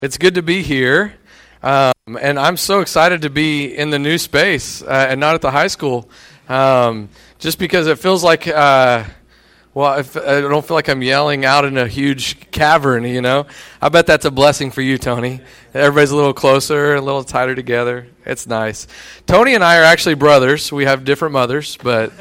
It's good to be here, and I'm so excited to be in the new space and not at the high school, just because it feels like, I don't feel like I'm yelling out in a huge cavern, I bet that's a blessing for you, Tony. Everybody's a little closer, a little tighter together. It's nice. Tony and I are actually brothers. We have different mothers, but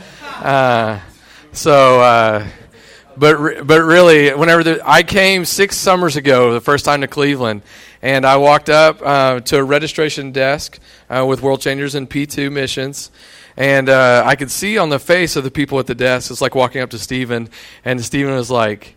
But really, I came 6 summers ago, the first time to Cleveland, and I walked up to a registration desk with World Changers and P2 missions, and I could see on the face of the people at the desk, it's like walking up to Stephen, and Stephen was like,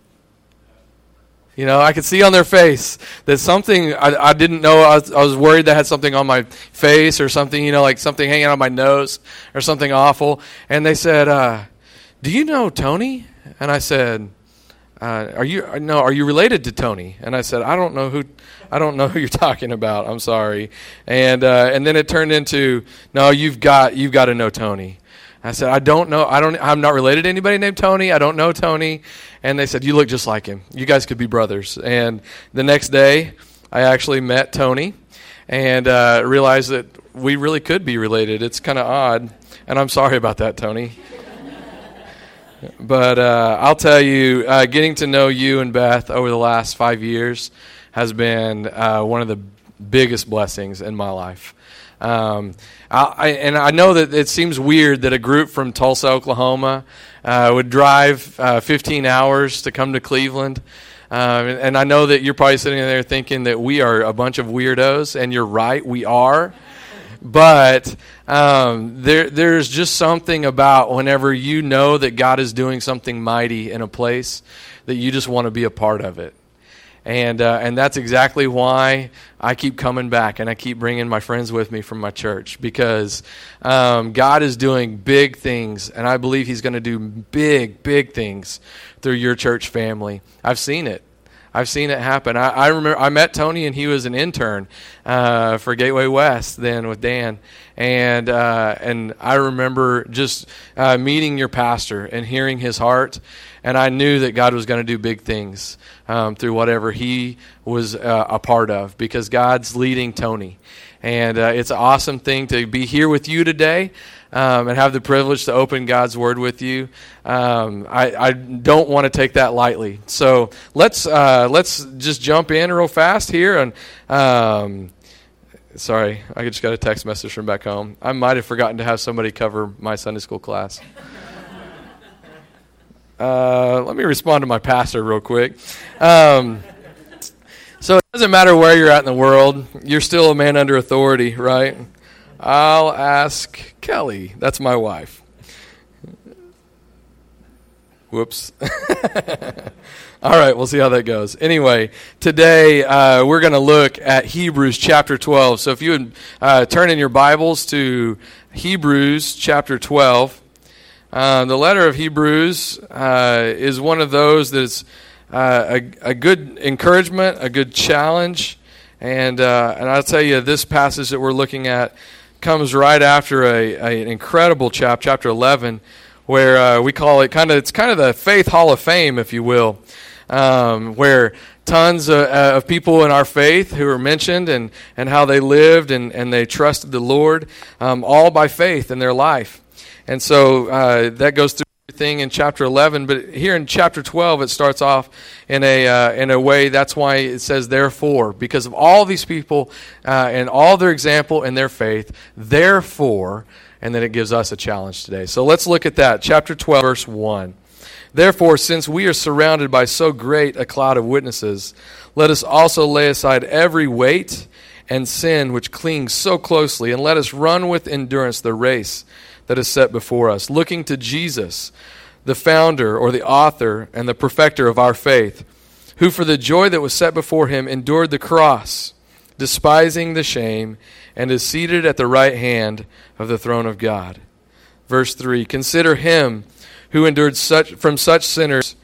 I could see on their face that something, I didn't know, I was worried that I had something on my face or something, like something hanging on my nose or something awful, and they said, do you know Tony? And I said, "Are you related to Tony?" And I said, "I don't know who you're talking about. I'm sorry." And then it turned into, "No, you've got to know Tony." I said, I'm not related to anybody named Tony. I don't know Tony." And they said, "You look just like him. You guys could be brothers." And the next day, I actually met Tony and realized that we really could be related. It's kind of odd, and I'm sorry about that, Tony. But I'll tell you, getting to know you and Beth over the last 5 years has been one of the biggest blessings in my life. I know that it seems weird that a group from Tulsa, Oklahoma would drive 15 hours to come to Cleveland. And I know that you're probably sitting there thinking that we are a bunch of weirdos, and you're right, we are. But there's just something about whenever you know that God is doing something mighty in a place that you just want to be a part of it. And that's exactly why I keep coming back and I keep bringing my friends with me from my church, because God is doing big things, and I believe He's going to do big, big things through your church family. I've seen it. I've seen it happen. I remember I met Tony, and he was an intern for Gateway West then with Dan, and I remember just meeting your pastor and hearing his heart, and I knew that God was going to do big things through whatever he was a part of, because God's leading Tony, and it's an awesome thing to be here with you today. And have the privilege to open God's Word with you. I don't want to take that lightly. So let's just jump in real fast here. And sorry, I just got a text message from back home. I might have forgotten to have somebody cover my Sunday school class. Let me respond to my pastor real quick. So it doesn't matter where you're at in the world, you're still a man under authority, right? I'll ask Kelly. That's my wife. Whoops. All right, we'll see how that goes. Anyway, today we're going to look at Hebrews chapter 12. So if you would turn in your Bibles to Hebrews chapter 12. The letter of Hebrews is one of those that's a good encouragement, a good challenge. And I'll tell you, this passage that we're looking at comes right after an incredible chapter 11, where we call it it's kind of the Faith Hall of Fame, if you will, where tons of people in our faith who are mentioned and how they lived and they trusted the Lord, all by faith in their life. And so that goes through everything in chapter 11, but here in chapter 12 it starts off in a way. That's why it says therefore, because of all these people and all their example and their faith, therefore, and then it gives us a challenge today. So let's look at that. Chapter 12, verse 1. Therefore, since we are surrounded by so great a cloud of witnesses, let us also lay aside every weight and sin which clings so closely, and let us run with endurance the race that is set before us, looking to Jesus, the founder or the author and the perfecter of our faith, who for the joy that was set before him endured the cross, despising the shame, and is seated at the right hand of the throne of God. Verse 3, Consider him who endured from sinners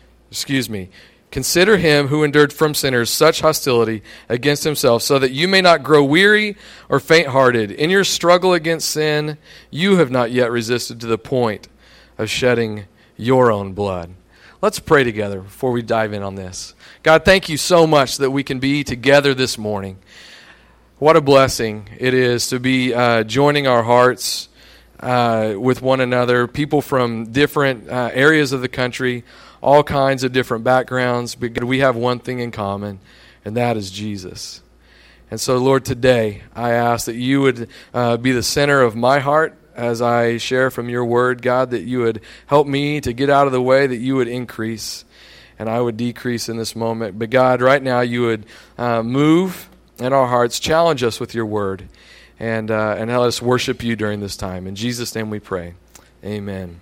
such hostility against himself, so that you may not grow weary or faint-hearted. In your struggle against sin, you have not yet resisted to the point of shedding your own blood. Let's pray together before we dive in on this. God, thank you so much that we can be together this morning. What a blessing it is to be joining our hearts with one another, people from different areas of the country, all kinds of different backgrounds, but we have one thing in common, and that is Jesus. And so, Lord, today I ask that you would be the center of my heart as I share from your word, God, that you would help me to get out of the way, that you would increase, and I would decrease in this moment. But God, right now you would move in our hearts, challenge us with your word, and let us worship you during this time. In Jesus' name we pray. Amen.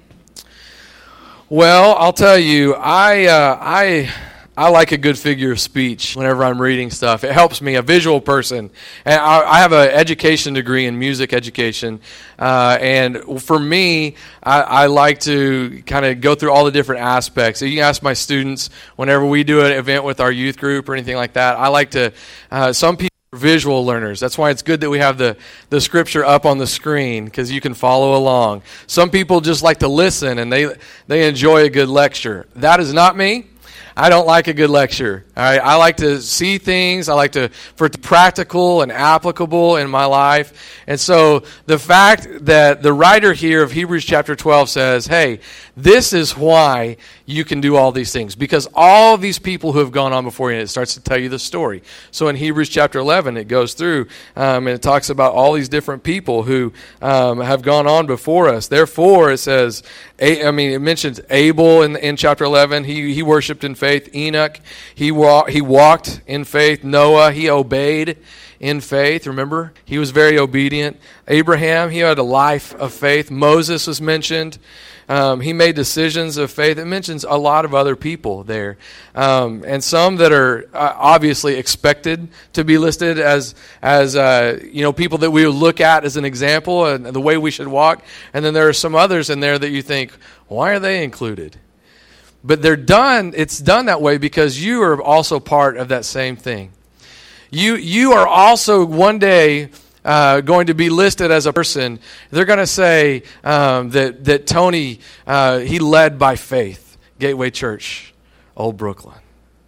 Well, I'll tell you, I like a good figure of speech whenever I'm reading stuff. It helps me, a visual person. And I have an education degree in music education. And for me, I like to kind of go through all the different aspects. So you can ask my students whenever we do an event with our youth group or anything like that. I like to, some people are visual learners. That's why it's good that we have the scripture up on the screen because you can follow along. Some people just like to listen and they enjoy a good lecture. That is not me. I don't like a good lecture. All right? I like to see things. I like for it to be practical and applicable in my life. And so the fact that the writer here of Hebrews chapter 12 says, hey, this is why you can do all these things. Because all these people who have gone on before you, and it starts to tell you the story. So in Hebrews chapter 11, it goes through and it talks about all these different people who have gone on before us. Therefore, it says, it mentions Abel in chapter 11. He worshipped in faith. Enoch, he walked in faith. Noah, he obeyed in faith. Remember, he was very obedient. Abraham, he had a life of faith. Moses was mentioned. He made decisions of faith. It mentions a lot of other people there. And some that are obviously expected to be listed as people that we would look at as an example and the way we should walk. And then there are some others in there that you think, why are they included? But it's done that way because you are also part of that same thing. You are also one day going to be listed as a person. They're going to say that Tony, he led by faith, Gateway Church, Old Brooklyn.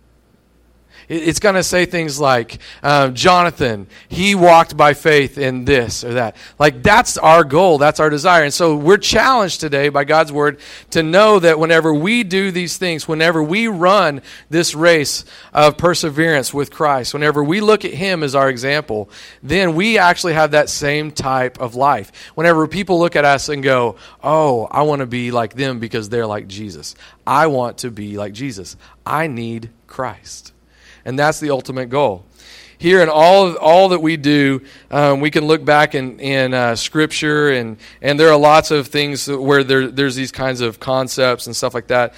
It's going to say things like, Jonathan, he walked by faith in this or that. Like, that's our goal. That's our desire. And so we're challenged today by God's word to know that whenever we do these things, whenever we run this race of perseverance with Christ, whenever we look at him as our example, then we actually have that same type of life. Whenever people look at us and go, oh, I want to be like them because they're like Jesus. I want to be like Jesus. I need Christ. And that's the ultimate goal. Here in all that we do, we can look back in Scripture, and there are lots of things where there's these kinds of concepts and stuff like that.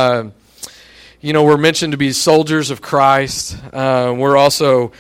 We're mentioned to be soldiers of Christ. We're also,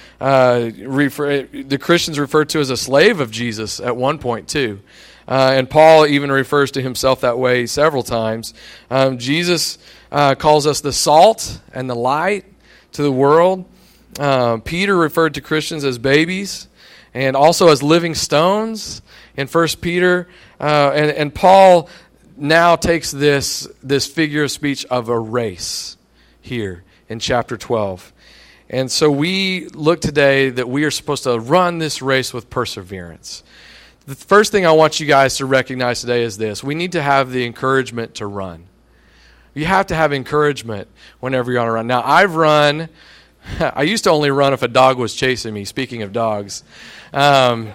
the Christians referred to as a slave of Jesus at one point too. And Paul even refers to himself that way several times. Jesus calls us the salt and the light to the world. Peter referred to Christians as babies and also as living stones in 1 Peter. And Paul now takes this figure of speech of a race here in chapter 12. And so we look today that we are supposed to run this race with perseverance. The first thing I want you guys to recognize today is this. We need to have the encouragement to run. You have to have encouragement whenever you're on a run. Now, I used to only run if a dog was chasing me, speaking of dogs. But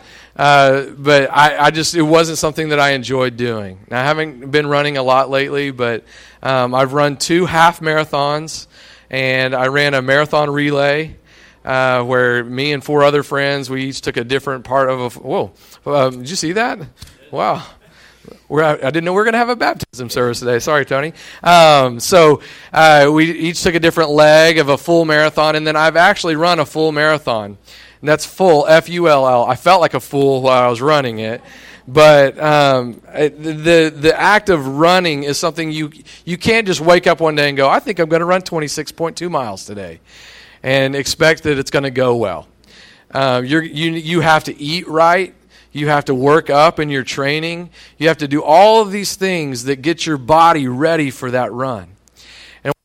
it wasn't something that I enjoyed doing. Now, I haven't been running a lot lately, but I've run 2 half marathons, and I ran a marathon relay where me and 4 other friends, we each took a different part of did you see that? Wow. I didn't know we were going to have a baptism service today. Sorry, Tony. So we each took a different leg of a full marathon, and then I've actually run a full marathon. And that's full, F-U-L-L. I felt like a fool while I was running it. But the act of running is something you can't just wake up one day and go, I think I'm going to run 26.2 miles today, and expect that it's going to go well. You have to eat right. You have to work up in your training. You have to do all of these things that get your body ready for that run.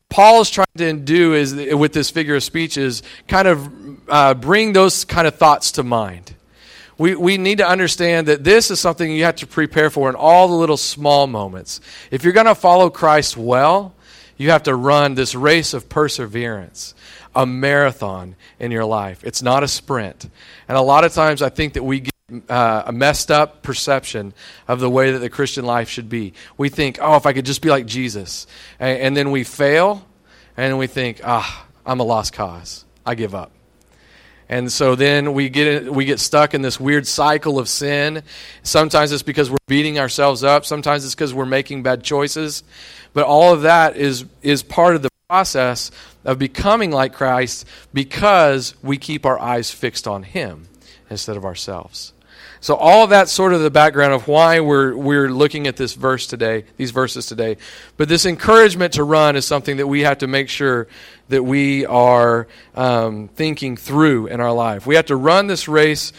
Paul is trying to do is with this figure of speech is kind of bring those kind of thoughts to mind. We need to understand that this is something you have to prepare for in all the little small moments. If you're going to follow Christ well, you have to run this race of perseverance, a marathon in your life. It's not a sprint. And a lot of times I think that we get a messed up perception of the way that the Christian life should be. We think, if I could just be like Jesus. And then we fail, and we think, I'm a lost cause. I give up. And so then we get stuck in this weird cycle of sin. Sometimes it's because we're beating ourselves up. Sometimes it's because we're making bad choices. But all of that is part of the process of becoming like Christ because we keep our eyes fixed on Him instead of ourselves. So all of that's sort of the background of why we're looking at this verse today, these verses today. But this encouragement to run is something that we have to make sure that we are thinking through in our life. We have to run this race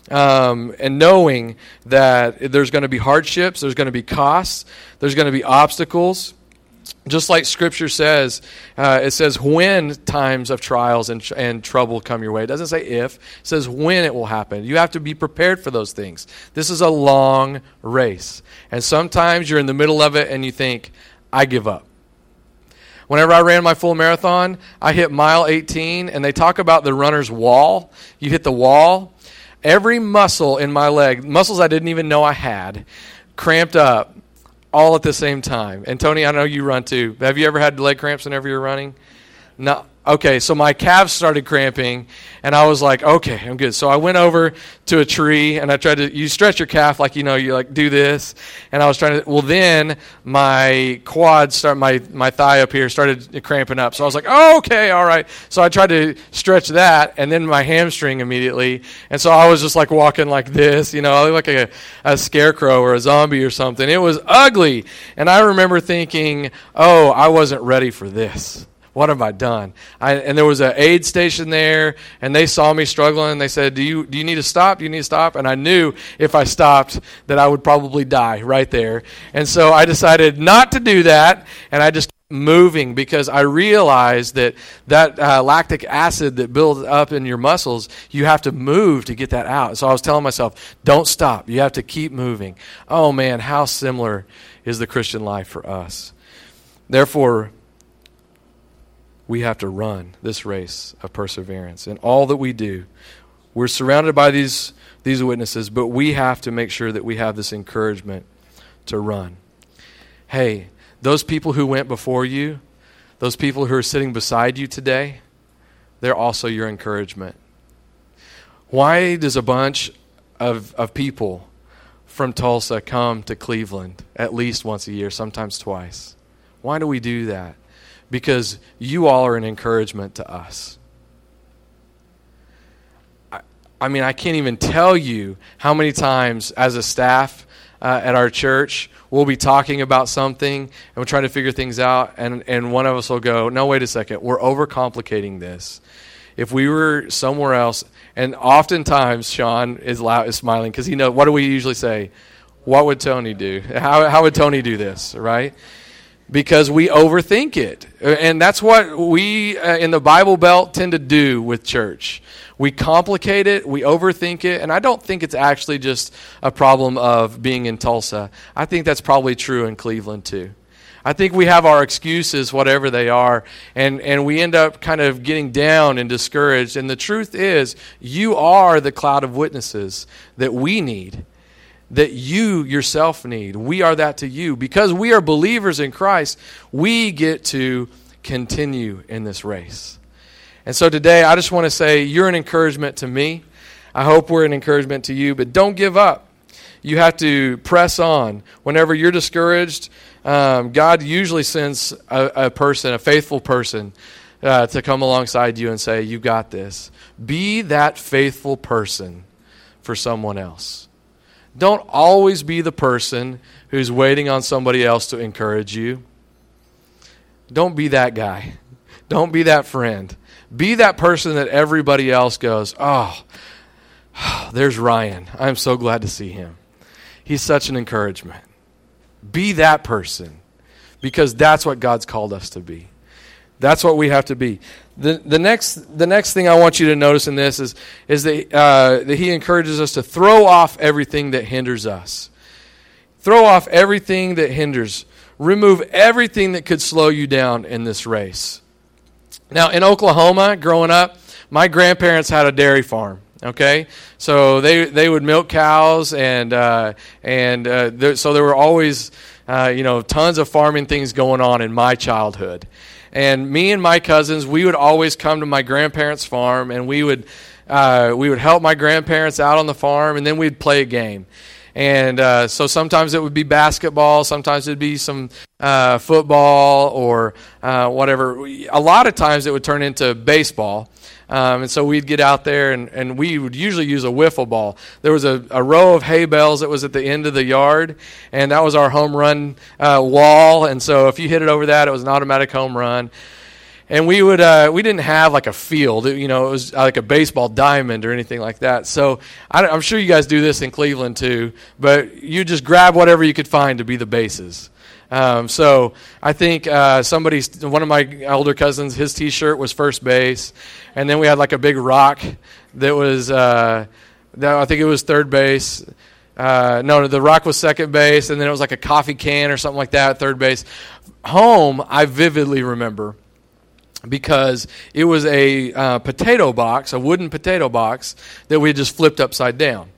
and knowing that there's going to be hardships, there's going to be costs, there's going to be obstacles. Just like Scripture says, it says when times of trials and trouble come your way. It doesn't say if. It says when it will happen. You have to be prepared for those things. This is a long race. And sometimes you're in the middle of it and you think, I give up. Whenever I ran my full marathon, I hit mile 18, and they talk about the runner's wall. You hit the wall. Every muscle in my leg, muscles I didn't even know I had, cramped up. All at the same time. And Tony, I know you run too. Have you ever had leg cramps whenever you're running? No. Okay, so my calves started cramping, and I was like, okay, I'm good. So I went over to a tree, and I tried to, you stretch your calf like, you like do this. And I was trying to, then my quads, my thigh up here started cramping up. So I was like, oh, okay, all right. So I tried to stretch that, and then my hamstring immediately. And so I was just like walking like this, I look like a scarecrow or a zombie or something. It was ugly. And I remember thinking, I wasn't ready for this. What have I done? And there was an aid station there, and they saw me struggling, and they said, do you need to stop? Do you need to stop? And I knew if I stopped that I would probably die right there. And so I decided not to do that, and I just kept moving because I realized that lactic acid that builds up in your muscles, you have to move to get that out. So I was telling myself, don't stop. You have to keep moving. Oh, man, how similar is the Christian life for us? Therefore, we have to run this race of perseverance. In all that we do, we're surrounded by these witnesses, but we have to make sure that we have this encouragement to run. Hey, those people who went before you, those people who are sitting beside you today, they're also your encouragement. Why does a bunch of people from Tulsa come to Cleveland at least once a year, sometimes twice? Why do we do that? Because you all are an encouragement to us. I mean, I can't even tell you how many times as a staff at our church, we'll be talking about something and we're trying to figure things out, and one of us will go, no, wait a second, we're overcomplicating this. If we were somewhere else, and oftentimes Sean is smiling because he knows, what do we usually say? What would Tony do? How would Tony do this, right? Because we overthink it. And that's what we in the Bible Belt tend to do with church. We complicate it, we overthink it, and I don't think it's actually just a problem of being in Tulsa. I think that's probably true in Cleveland too. I think we have our excuses, whatever they are, and we end up kind of getting down and discouraged. And the truth is, you are the cloud of witnesses that we need, that you yourself need. We are that to you. Because we are believers in Christ, we get to continue in this race. And so today, I just want to say you're an encouragement to me. I hope we're an encouragement to you, but don't give up. You have to press on. Whenever you're discouraged, God usually sends a person, a faithful person, to come alongside you and say, you got this. Be that faithful person for someone else. Don't always be the person who's waiting on somebody else to encourage you. Don't be that guy. Don't be that friend. Be that person that everybody else goes, oh, there's Ryan. I'm so glad to see him. He's such an encouragement. Be that person, because that's what God's called us to be. That's what we have to be. The next thing I want you to notice in this is that he encourages us to throw off everything that hinders us. Throw off everything that hinders. Remove everything that could slow you down in this race. Now, in Oklahoma, growing up, my grandparents had a dairy farm. Okay, so they would milk cows, and so there were always tons of farming things going on in my childhood. And me and my cousins, we would always come to my grandparents' farm, and we would help my grandparents out on the farm, and then we'd play a game. And so sometimes it would be basketball, sometimes it would be some football or whatever. A lot of times it would turn into baseball. And so we'd get out there, and we would usually use a wiffle ball. There was a row of hay bales that was at the end of the yard, and that was our home run wall. And so if you hit it over that, it was an automatic home run. And we didn't have like a field, it was like a baseball diamond or anything like that. So I'm sure you guys do this in Cleveland too, but you just grab whatever you could find to be the bases. So I think one of my older cousins, his T-shirt was first base, and then we had like a big rock that was I think it was third base. No, the rock was second base, and then it was like a coffee can or something like that at third base. Home, I vividly remember, because it was a potato box, a wooden potato box that we had just flipped upside down.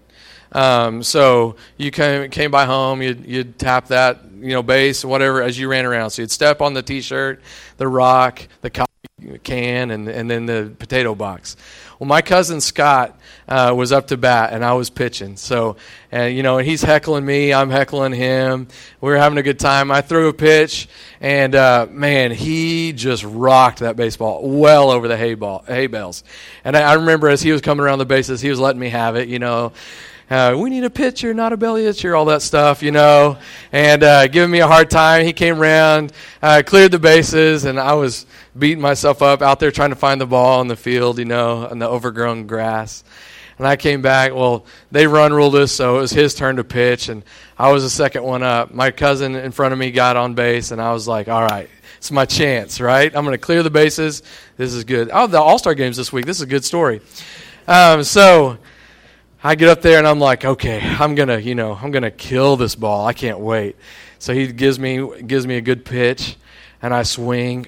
So you came by home, you'd tap that base, whatever, as you ran around. So you'd step on the T-shirt, the rock, the coffee can, and then the potato box. Well, my cousin Scott was up to bat, and I was pitching. So, and he's heckling me, I'm heckling him. We were having a good time. I threw a pitch, and man, he just rocked that baseball well over the hay bales. And I remember as he was coming around the bases, he was letting me have it. We need a pitcher, not a belly itcher, all that stuff, and giving me a hard time. He came around, cleared the bases, and I was beating myself up out there trying to find the ball in the field, on the overgrown grass. And I came back. Well, they run ruled us, so it was his turn to pitch, and I was the second one up. My cousin in front of me got on base, and I was like, all right, it's my chance, right? I'm going to clear the bases. This is good. Oh, the All-Star game's this week. This is a good story. So I get up there, and I'm like, okay, I'm gonna kill this ball. I can't wait. So he gives me a good pitch, and I swing.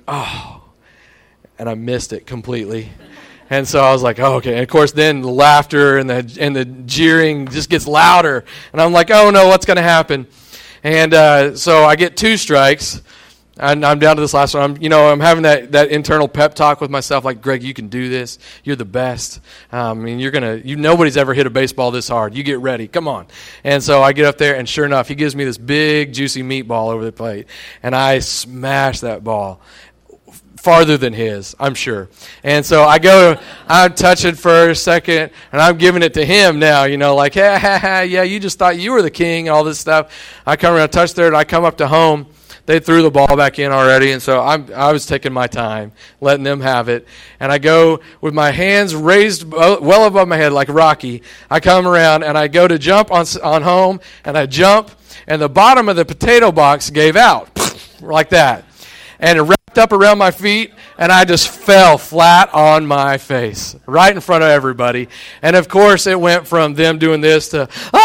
And I missed it completely. And so I was like, oh, okay. And of course, then the laughter and the jeering just gets louder. And I'm like, oh no, what's going to happen? And so I get 2 strikes, and I'm down to this last one. I'm having that internal pep talk with myself, like, Greg, you can do this. You're the best. Nobody's ever hit a baseball this hard. You get ready. Come on. And so I get up there, and sure enough, he gives me this big, juicy meatball over the plate, and I smash that ball. Farther than his, I'm sure. And so I'm touching first, second, and I'm giving it to him now, like, hey, yeah, you just thought you were the king, all this stuff. I come around, touch third, I come up to home. They threw the ball back in already, and so I was taking my time, letting them have it. And I go with my hands raised well above my head like Rocky. I come around, and I go to jump on home, and I jump, and the bottom of the potato box gave out like that. And it wrapped up around my feet, and I just fell flat on my face, right in front of everybody. And of course, it went from them doing this to,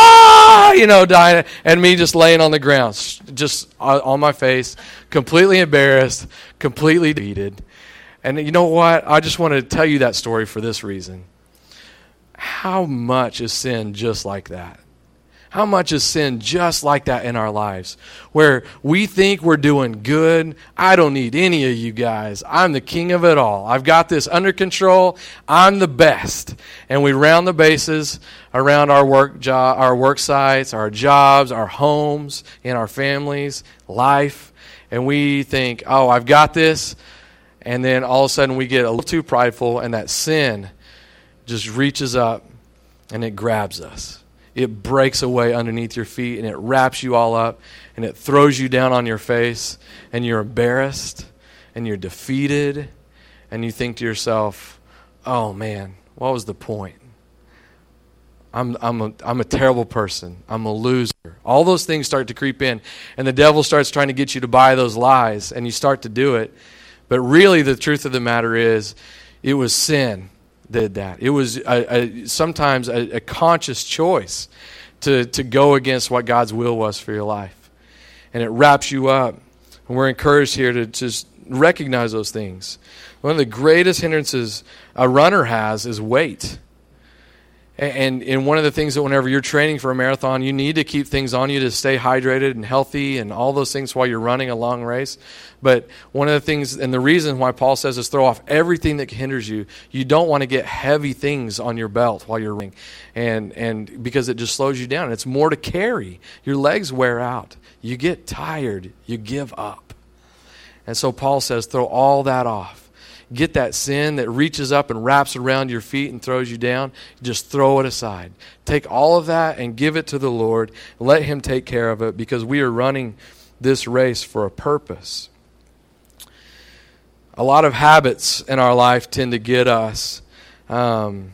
dying, and me just laying on the ground, just on my face, completely embarrassed, completely defeated. And you know what? I just want to tell you that story for this reason. How much is sin just like that? How much is sin just like that in our lives? Where we think we're doing good. I don't need any of you guys. I'm the king of it all. I've got this under control. I'm the best. And we round the bases around our work sites, our jobs, our homes, in our families, life. And we think, oh, I've got this. And then all of a sudden we get a little too prideful, and that sin just reaches up and it grabs us. It breaks away underneath your feet, and it wraps you all up, and it throws you down on your face, and you're embarrassed, and you're defeated, and you think to yourself, oh man, what was the point? I'm a terrible person. I'm a loser. All those things start to creep in, and the devil starts trying to get you to buy those lies, and you start to do it. But really the truth of the matter is it was sin that did that. It was sometimes a conscious choice to go against what God's will was for your life. And it wraps you up. And we're encouraged here to just recognize those things. One of the greatest hindrances a runner has is weight. And one of the things that whenever you're training for a marathon, you need to keep things on you to stay hydrated and healthy and all those things while you're running a long race. But one of the things, and the reason why Paul says is throw off everything that hinders you. You don't want to get heavy things on your belt while you're running, and because it just slows you down. It's more to carry. Your legs wear out. You get tired. You give up. And so Paul says throw all that off. Get that sin that reaches up and wraps around your feet and throws you down. Just throw it aside. Take all of that and give it to the Lord. Let Him take care of it, because we are running this race for a purpose. A lot of habits in our life tend to get us. John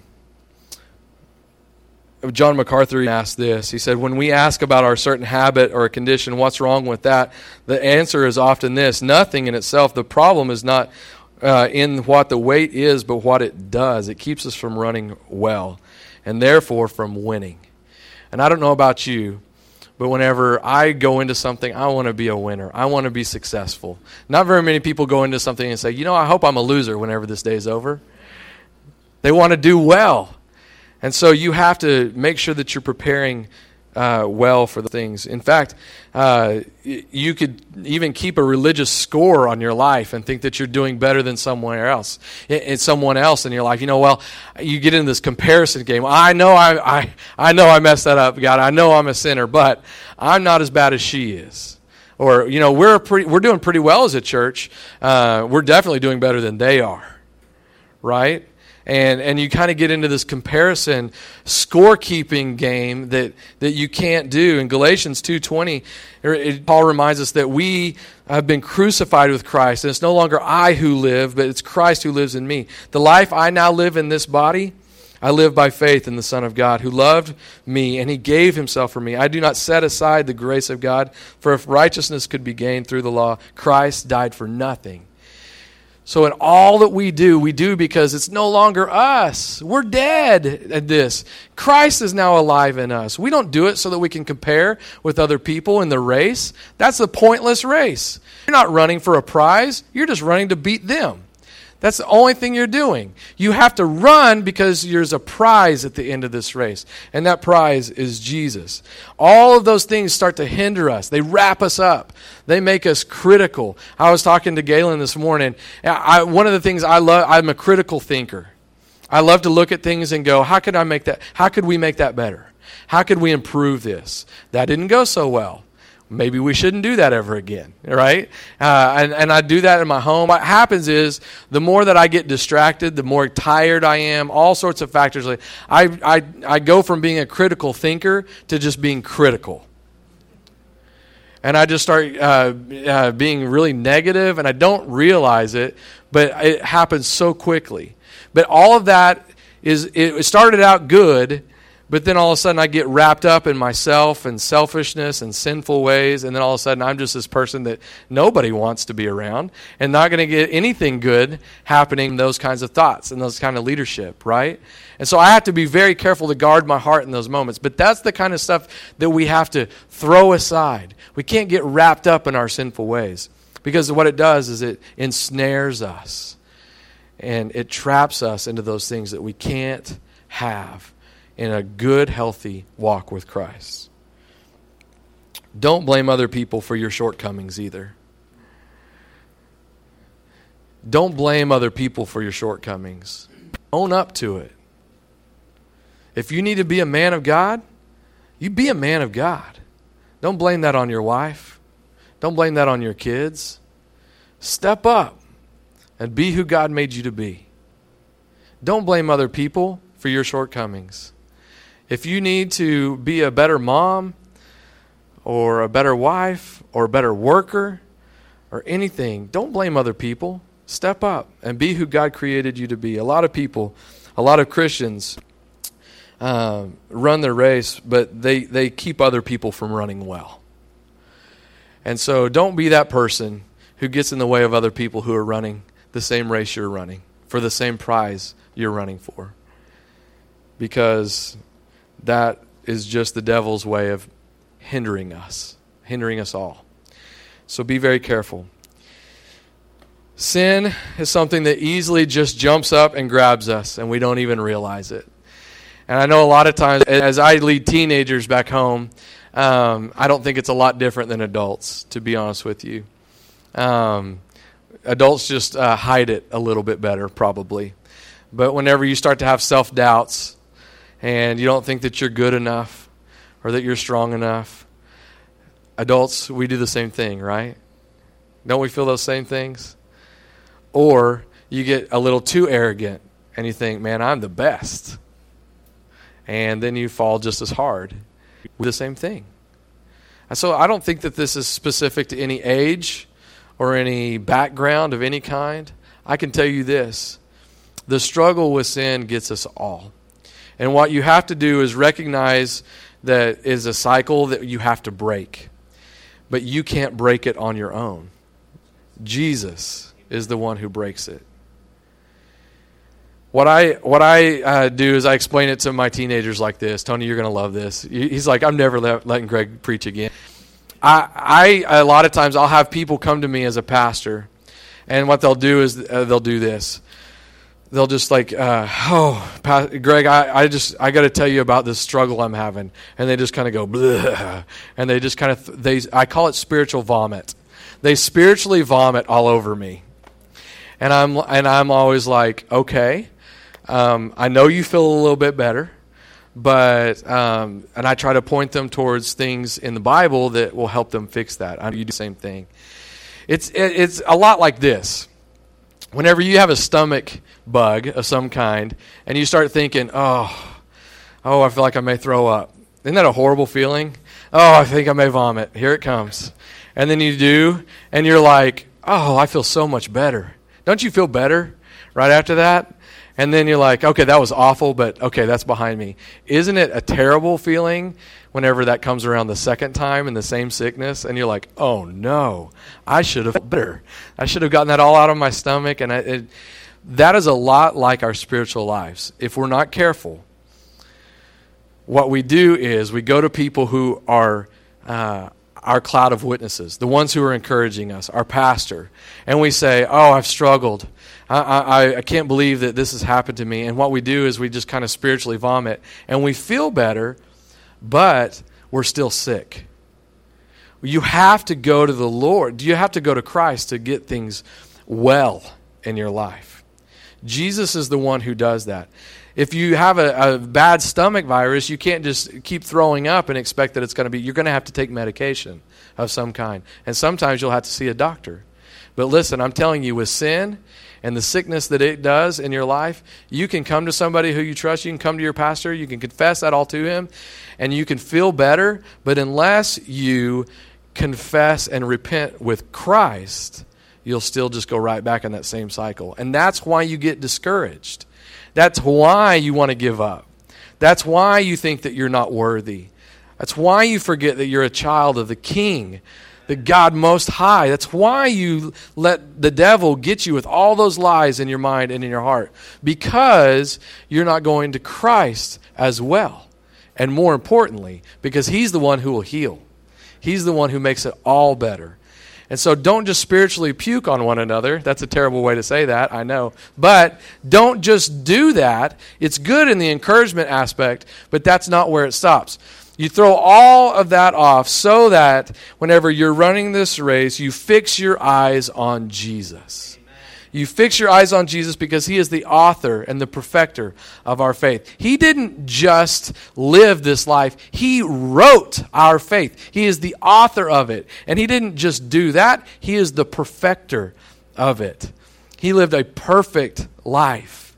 MacArthur asked this. He said, when we ask about our certain habit or a condition, what's wrong with that? The answer is often this: nothing in itself. The problem is not in what the weight is, but what it does. It keeps us from running well, and therefore from winning. And I don't know about you, but whenever I go into something, I want to be a winner. I want to be successful. Not very many people go into something and say, I hope I'm a loser whenever this day's over. They want to do well. And so you have to make sure that you're preparing well for the things. In fact, you could even keep a religious score on your life and think that you're doing better than someone else. It's someone else in your life. You get into this comparison game. I know I messed that up, God. I know I'm a sinner, but I'm not as bad as she is. Or we're doing pretty well as a church. We're definitely doing better than they are, right? And you kind of get into this comparison scorekeeping game that you can't do. In Galatians 2:20, Paul reminds us that we have been crucified with Christ. And it's no longer I who live, but it's Christ who lives in me. The life I now live in this body, I live by faith in the Son of God, who loved me, and He gave Himself for me. I do not set aside the grace of God, for if righteousness could be gained through the law, Christ died for nothing. So in all that we do because it's no longer us. We're dead at this. Christ is now alive in us. We don't do it so that we can compare with other people in the race. That's a pointless race. You're not running for a prize. You're just running to beat them. That's the only thing you're doing. You have to run because there's a prize at the end of this race, and that prize is Jesus. All of those things start to hinder us. They wrap us up. They make us critical. I was talking to Galen this morning. One of the things I love, I'm a critical thinker. I love to look at things and go, how could we make that better? How could we improve this? That didn't go so well. Maybe we shouldn't do that ever again, right? And I do that in my home. What happens is the more that I get distracted, the more tired I am, all sorts of factors. I go from being a critical thinker to just being critical. And I just start being really negative, and I don't realize it, but it happens so quickly. But all of that it started out good, but then all of a sudden I get wrapped up in myself and selfishness and sinful ways, and then all of a sudden I'm just this person that nobody wants to be around and not going to get anything good happening in those kinds of thoughts and those kind of leadership, right? And so I have to be very careful to guard my heart in those moments. But that's the kind of stuff that we have to throw aside. We can't get wrapped up in our sinful ways, because what it does is it ensnares us and it traps us into those things that we can't have in a good, healthy walk with Christ. Don't blame other people for your shortcomings either. Don't blame other people for your shortcomings. Own up to it. If you need to be a man of God, you be a man of God. Don't blame that on your wife. Don't blame that on your kids. Step up and be who God made you to be. Don't blame other people for your shortcomings. If you need to be a better mom or a better wife or a better worker or anything, don't blame other people. Step up and be who God created you to be. A lot of Christians run their race, but they keep other people from running well. And so don't be that person who gets in the way of other people who are running the same race you're running, for the same prize you're running for. Because that is just the devil's way of hindering us all. So be very careful. Sin is something that easily just jumps up and grabs us, and we don't even realize it. And I know a lot of times, as I lead teenagers back home, I don't think it's a lot different than adults, to be honest with you. Adults just hide it a little bit better, probably. But whenever you start to have self-doubts, and you don't think that you're good enough, or that you're strong enough, adults, we do the same thing, right? Don't we feel those same things? Or you get a little too arrogant, and you think, man, I'm the best. And then you fall just as hard with the same thing. And so I don't think that this is specific to any age or any background of any kind. I can tell you this. The struggle with sin gets us all. And what you have to do is recognize that is a cycle that you have to break. But you can't break it on your own. Jesus is the one who breaks it. What I do is I explain it to my teenagers like this. Tony, you're going to love this. He's like, I'm never letting Greg preach again. I a lot of times I'll have people come to me as a pastor, and what they'll do is they'll do this. They'll just like, Greg, I got to tell you about this struggle I'm having, and they just kind of go, bleh, and they just kind of I call it spiritual vomit. They spiritually vomit all over me, and I'm always like, okay. I know you feel a little bit better, but and I try to point them towards things in the Bible that will help them fix that. You do the same thing. It's a lot like this. Whenever you have a stomach bug of some kind, and you start thinking, oh, I feel like I may throw up. Isn't that a horrible feeling? Oh, I think I may vomit. Here it comes. And then you do, and you're like, oh, I feel so much better. Don't you feel better right after that? And then you're like, okay, that was awful, but okay, that's behind me. Isn't it a terrible feeling whenever that comes around the second time in the same sickness? And you're like, oh no, I should have felt better. I should have gotten that all out of my stomach. And that is a lot like our spiritual lives. If we're not careful, what we do is we go to people who are our cloud of witnesses, the ones who are encouraging us, our pastor, and we say, oh, I've struggled. I can't believe that this has happened to me. And what we do is we just kind of spiritually vomit, and we feel better, but we're still sick. You have to go to the Lord. You have to go to Christ to get things well in your life. Jesus is the one who does that. If you have a bad stomach virus, you can't just keep throwing up and expect that it's going to be, you're going to have to take medication of some kind. And sometimes you'll have to see a doctor. But listen, I'm telling you, with sin and the sickness that it does in your life, you can come to somebody who you trust. You can come to your pastor. You can confess that all to him, and you can feel better. But unless you confess and repent with Christ, you'll still just go right back in that same cycle. And that's why you get discouraged. That's why you want to give up. That's why you think that you're not worthy. That's why you forget that you're a child of the King, the God Most High. That's why you let the devil get you with all those lies in your mind and in your heart, because you're not going to Christ as well. And more importantly, because he's the one who will heal. He's the one who makes it all better. And so don't just spiritually puke on one another. That's a terrible way to say that, I know. But don't just do that. It's good in the encouragement aspect, but that's not where it stops. You throw all of that off so that whenever you're running this race, you fix your eyes on Jesus. You fix your eyes on Jesus because he is the author and the perfecter of our faith. He didn't just live this life. He wrote our faith. He is the author of it. And he didn't just do that. He is the perfecter of it. He lived a perfect life.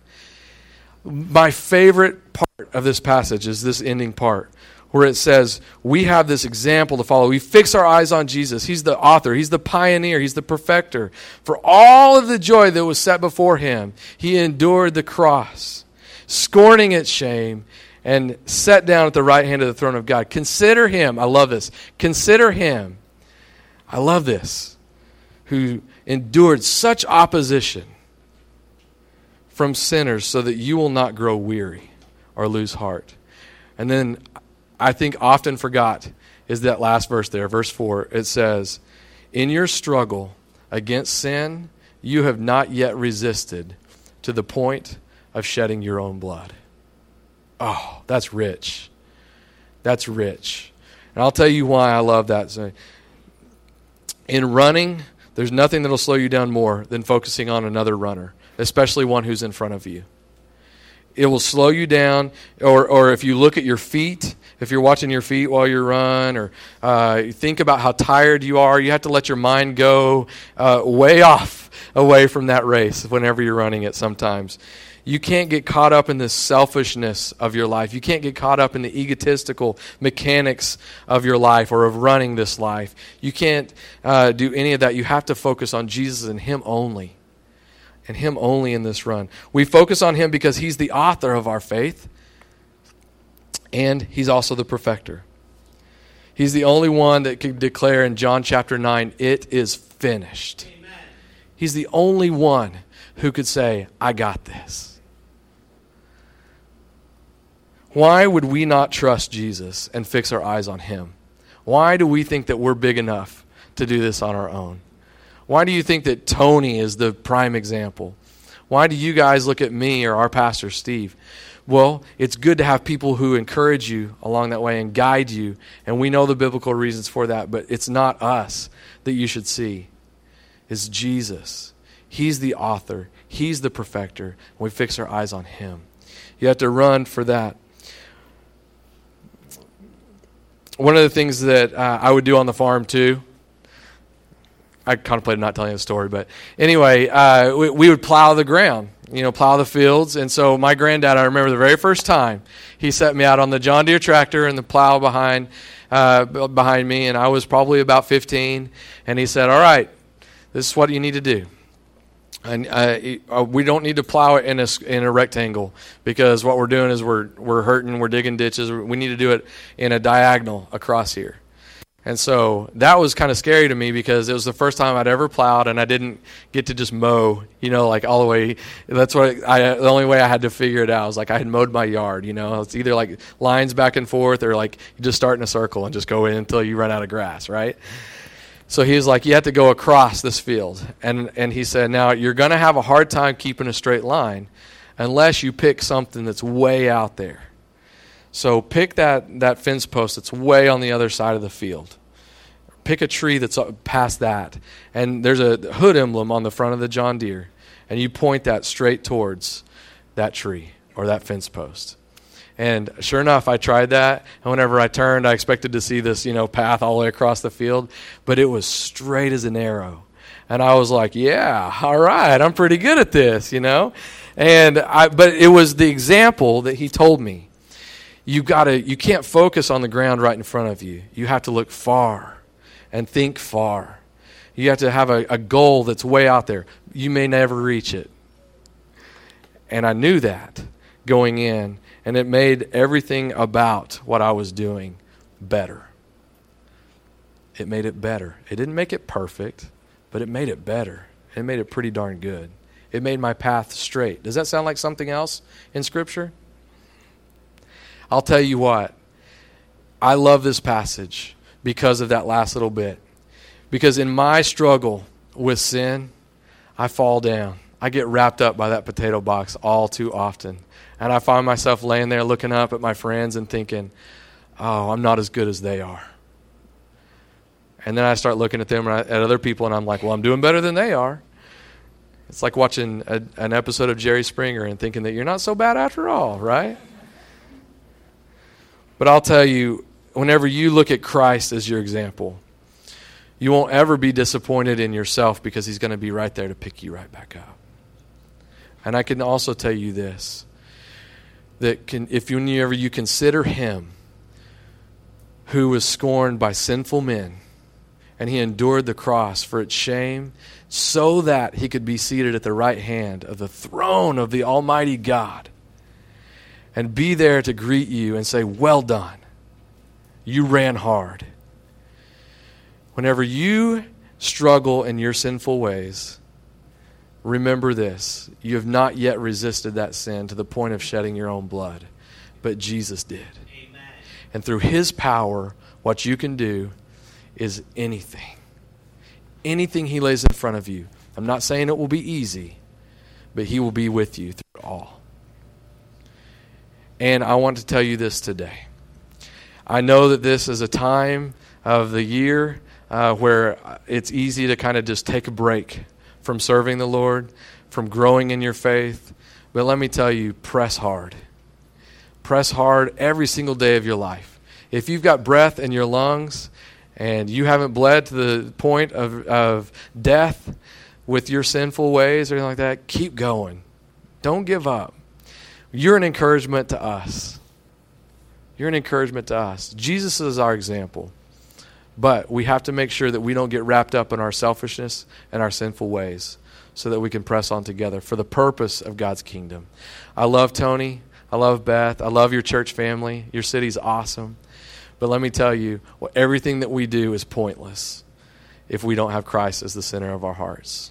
My favorite part of this passage is this ending part, where it says, we have this example to follow. We fix our eyes on Jesus. He's the author. He's the pioneer. He's the perfecter. For all of the joy that was set before him, he endured the cross, scorning its shame, and sat down at the right hand of the throne of God. Consider him. I love this. Consider him. I love this. who endured such opposition from sinners so that you will not grow weary or lose heart. And then I think often forgot is that last verse there, verse 4. It says, in your struggle against sin, you have not yet resisted to the point of shedding your own blood. Oh, that's rich. That's rich. And I'll tell you why I love that. So, in running, there's nothing that'll slow you down more than focusing on another runner, especially one who's in front of you. It will slow you down, or if you look at your feet, if you're watching your feet while you run, or think about how tired you are, you have to let your mind go way off away from that race whenever you're running it sometimes. You can't get caught up in the selfishness of your life. You can't get caught up in the egotistical mechanics of your life or of running this life. You can't do any of that. You have to focus on Jesus and Him only. And Him only in this run. We focus on Him because He's the author of our faith. And He's also the perfecter. He's the only one that can declare in John chapter 9, it is finished. Amen. He's the only one who could say, I got this. Why would we not trust Jesus and fix our eyes on Him? Why do we think that we're big enough to do this on our own? Why do you think that Tony is the prime example? Why do you guys look at me or our pastor, Steve? Well, it's good to have people who encourage you along that way and guide you, and we know the biblical reasons for that, but it's not us that you should see. It's Jesus. He's the author. He's the perfecter. And we fix our eyes on Him. You have to run for that. One of the things that I would do on the farm too, I contemplated not telling you the story, but anyway, we would plow the ground, plow the fields. And so my granddad, I remember the very first time, he set me out on the John Deere tractor and the plow behind me, and I was probably about 15. And he said, all right, this is what you need to do. And we don't need to plow it in a rectangle, because what we're doing is we're hurting, we're digging ditches. We need to do it in a diagonal across here. And so that was kind of scary to me, because it was the first time I'd ever plowed, and I didn't get to just mow, like all the way. That's what the only way I had to figure it out was like I had mowed my yard. It's either like lines back and forth, or like you just start in a circle and just go in until you run out of grass, right? So he was like, you have to go across this field. And he said, now you're going to have a hard time keeping a straight line unless you pick something that's way out there. So pick that fence post that's way on the other side of the field. Pick a tree that's past that. And there's a hood emblem on the front of the John Deere. And you point that straight towards that tree or that fence post. And sure enough, I tried that, and whenever I turned, I expected to see this, path all the way across the field, but it was straight as an arrow. And I was like, yeah, all right, I'm pretty good at this, but it was the example that he told me. You can't focus on the ground right in front of you. You have to look far and think far. You have to have a goal that's way out there. You may never reach it. And I knew that going in. And it made everything about what I was doing better. It made it better. It didn't make it perfect, but it made it better. It made it pretty darn good. It made my path straight. Does that sound like something else in Scripture? I'll tell you what. I love this passage because of that last little bit. Because in my struggle with sin, I fall down. I get wrapped up by that potato box all too often. And I find myself laying there looking up at my friends and thinking, oh, I'm not as good as they are. And then I start looking at them and at other people, and I'm like, well, I'm doing better than they are. It's like watching an episode of Jerry Springer and thinking that you're not so bad after all, right? But I'll tell you, whenever you look at Christ as your example, you won't ever be disappointed in yourself, because He's going to be right there to pick you right back up. And I can also tell you this, that if you consider Him who was scorned by sinful men, and He endured the cross for its shame, so that He could be seated at the right hand of the throne of the Almighty God, and be there to greet you and say, well done, you ran hard. Whenever you struggle in your sinful ways, remember this: you have not yet resisted that sin to the point of shedding your own blood, but Jesus did. Amen. And through his power, what you can do is anything. Anything he lays in front of you. I'm not saying it will be easy, but he will be with you through it all. And I want to tell you this today. I know that this is a time of the year where it's easy to kind of just take a break from serving the Lord, from growing in your faith. But let me tell you, press hard. Press hard every single day of your life. If you've got breath in your lungs and you haven't bled to the point of death with your sinful ways or anything like that, keep going. Don't give up. You're an encouragement to us. You're an encouragement to us. Jesus is our example. But we have to make sure that we don't get wrapped up in our selfishness and our sinful ways so that we can press on together for the purpose of God's kingdom. I love Tony. I love Beth. I love your church family. Your city's awesome. But let me tell you, everything that we do is pointless if we don't have Christ as the center of our hearts.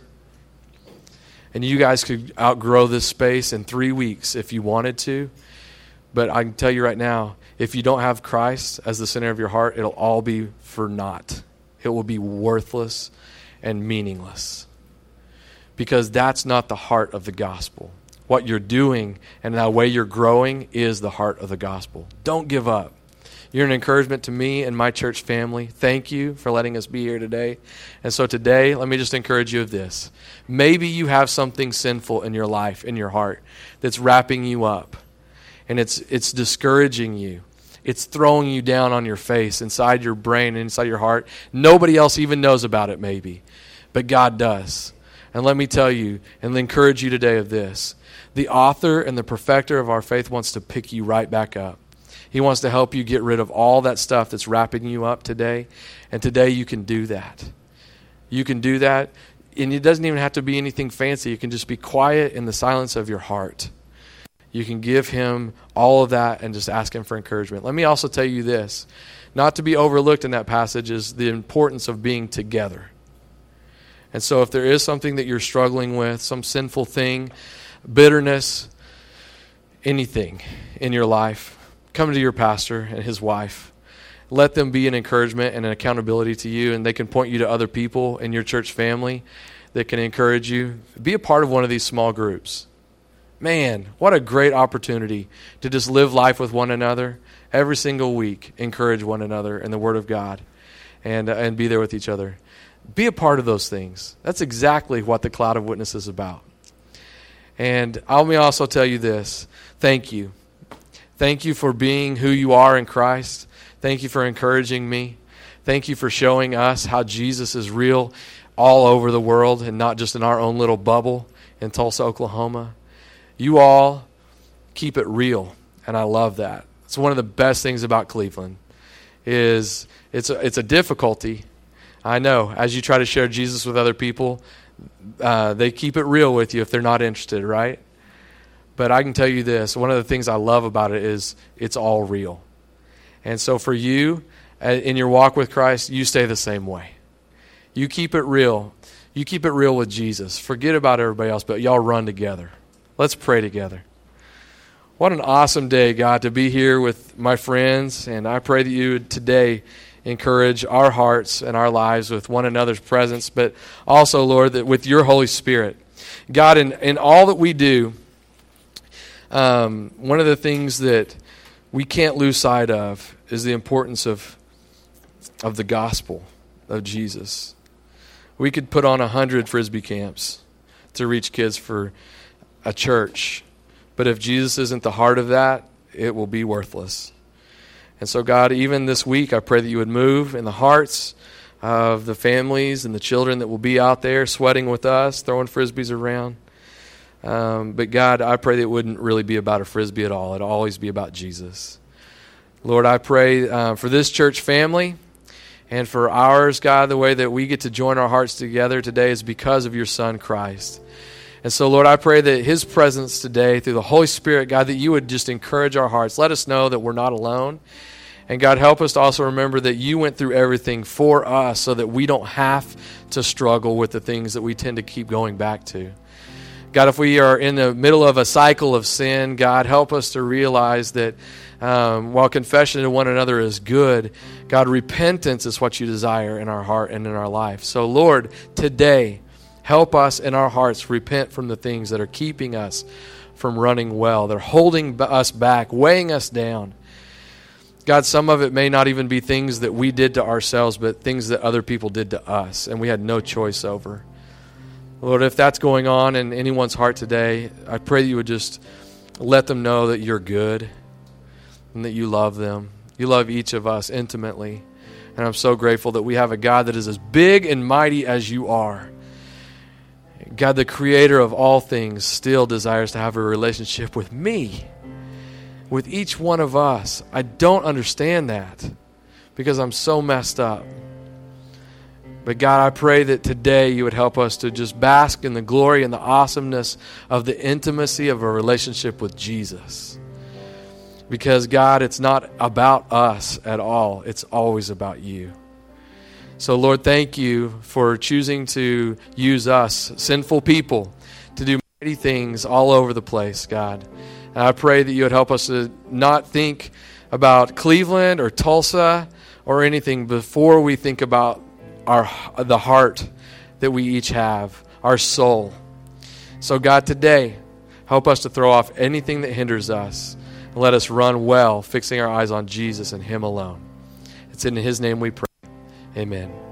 And you guys could outgrow this space in 3 weeks if you wanted to. But I can tell you right now, if you don't have Christ as the center of your heart, it'll all be for naught. It will be worthless and meaningless. Because that's not the heart of the gospel. What you're doing and the way you're growing is the heart of the gospel. Don't give up. You're an encouragement to me and my church family. Thank you for letting us be here today. And so today, let me just encourage you of this. Maybe you have something sinful in your life, in your heart, that's wrapping you up. And it's discouraging you. It's throwing you down on your face, inside your brain and inside your heart. Nobody else even knows about it maybe, but God does. And let me tell you and encourage you today of this. The author and the perfecter of our faith wants to pick you right back up. He wants to help you get rid of all that stuff that's wrapping you up today. And today you can do that. You can do that. And it doesn't even have to be anything fancy. You can just be quiet in the silence of your heart. You can give him all of that and just ask him for encouragement. Let me also tell you this. Not to be overlooked in that passage is the importance of being together. And so if there is something that you're struggling with, some sinful thing, bitterness, anything in your life, come to your pastor and his wife. Let them be an encouragement and an accountability to you, and they can point you to other people in your church family that can encourage you. Be a part of one of these small groups. Man, what a great opportunity to just live life with one another every single week, encourage one another in the Word of God, and be there with each other. Be a part of those things. That's exactly what the Cloud of Witness is about. And let me also tell you this. Thank you. Thank you for being who you are in Christ. Thank you for encouraging me. Thank you for showing us how Jesus is real all over the world and not just in our own little bubble in Tulsa, Oklahoma. You all keep it real, and I love that. It's one of the best things about Cleveland is it's a difficulty. I know, as you try to share Jesus with other people, they keep it real with you if they're not interested, right? But I can tell you this, one of the things I love about it is it's all real. And so for you, in your walk with Christ, you stay the same way. You keep it real. You keep it real with Jesus. Forget about everybody else, but y'all run together. Let's pray together. What an awesome day, God, to be here with my friends. And I pray that you would today encourage our hearts and our lives with one another's presence, but also, Lord, that with your Holy Spirit. God, in all that we do, one of the things that we can't lose sight of is the importance of the gospel of Jesus. We could put on 100 Frisbee camps to reach kids for a church, but if Jesus isn't the heart of that, it will be worthless. And so, God, even this week, I pray that you would move in the hearts of the families and the children that will be out there sweating with us, throwing Frisbees around. But God, I pray that it wouldn't really be about a Frisbee at all. It'll always be about Jesus. Lord, I pray for this church family and for ours, God, the way that we get to join our hearts together today is because of your Son, Christ. And so, Lord, I pray that his presence today through the Holy Spirit, God, that you would just encourage our hearts. Let us know that we're not alone And God, help us to also remember that you went through everything for us so that we don't have to struggle with the things that we tend to keep going back to. God, if we are in the middle of a cycle of sin, God, help us to realize that while confession to one another is good, God, repentance is what you desire in our heart and in our life. So, Lord, today, help us in our hearts repent from the things that are keeping us from running well. They're holding us back, weighing us down. God, some of it may not even be things that we did to ourselves, but things that other people did to us, and we had no choice over. Lord, if that's going on in anyone's heart today, I pray that you would just let them know that you're good and that you love them. You love each of us intimately. And I'm so grateful that we have a God that is as big and mighty as you are. God, the creator of all things, still desires to have a relationship with me, with each one of us. I don't understand that because I'm so messed up. But God, I pray that today you would help us to just bask in the glory and the awesomeness of the intimacy of a relationship with Jesus. Because God, it's not about us at all. It's always about you. So Lord, thank you for choosing to use us, sinful people, to do mighty things all over the place, God. And I pray that you would help us to not think about Cleveland or Tulsa or anything before we think about the heart that we each have, our soul. So God, today, help us to throw off anything that hinders us and let us run well, fixing our eyes on Jesus and him alone. It's in his name we pray. Amen.